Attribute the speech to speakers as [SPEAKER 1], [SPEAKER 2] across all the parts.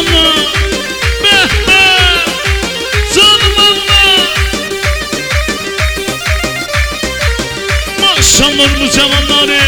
[SPEAKER 1] maşallah. Canım Allah. Maşallah bu cavanları.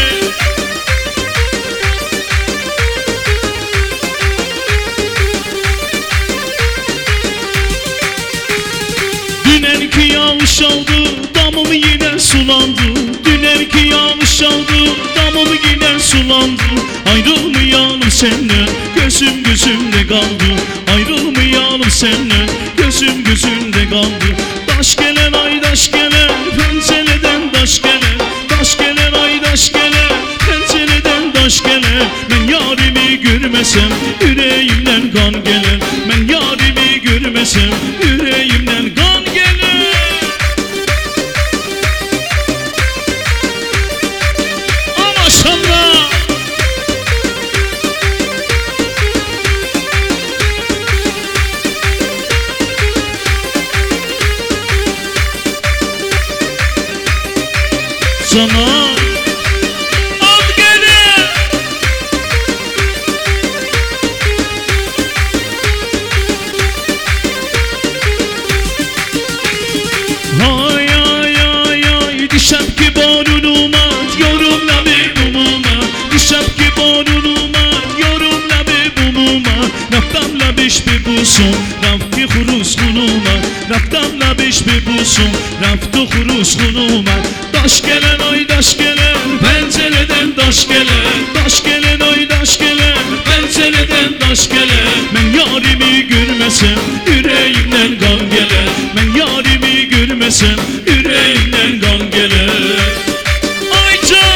[SPEAKER 1] Dünerki yağış aldı, damım yine sulandı. Dünerki yağış aldı, damım yine sulandı. Ayrılmayalım senden, gözüm gözümde kaldı. Ayrılmayalım senden, gözüm gözümde kaldı. Taş gelen ay taş gelen, pencereden taş gelen. Taş gelen ay taş gelen, pencereden taş gelen. Ben yarimi görmesem, yüreğimden kan gelen. Ben yarimi görmesem, yüreğimden kan gelen. Maşallah. Zaman al gene. Hay ay ay ay düşem ki borunuma, yorumla bir umuma. Düşem ki borunuma, yorumla bir umuma. Raftamla beş bir busun, rafti huruz hunuma. Raftamla beş bir busun, rafti huruz hunuma. Taş gelen ay taş gelen, pencereden taş gelen. Taş gelen ay taş gelen, pencereden taş gelen. Ben yarimi görmesem, yüreğimden kan gelen. Ben yarimi görmesem, yüreğimden kan gelen. Ayca!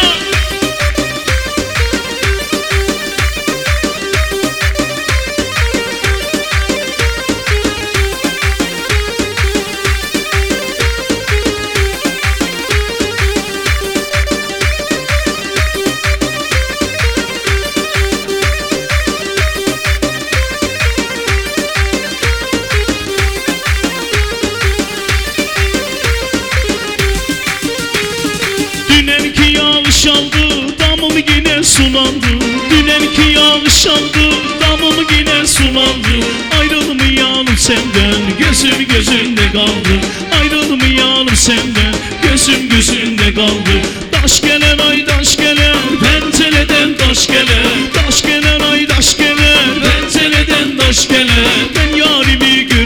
[SPEAKER 1] Dünerki yağış aldı, damım yine sulandı. Dünerki yağış aldı, damım yine sulandı. Ayrılmayalım senden, gözüm gözünde kaldı. Ayrılmayalım senden, gözüm gözünde kaldı. Taş gelen ay taş gelen, pencereden taş gelen. Taş gelen ay taş gelen, pencereden taş gelen. Ben yarimi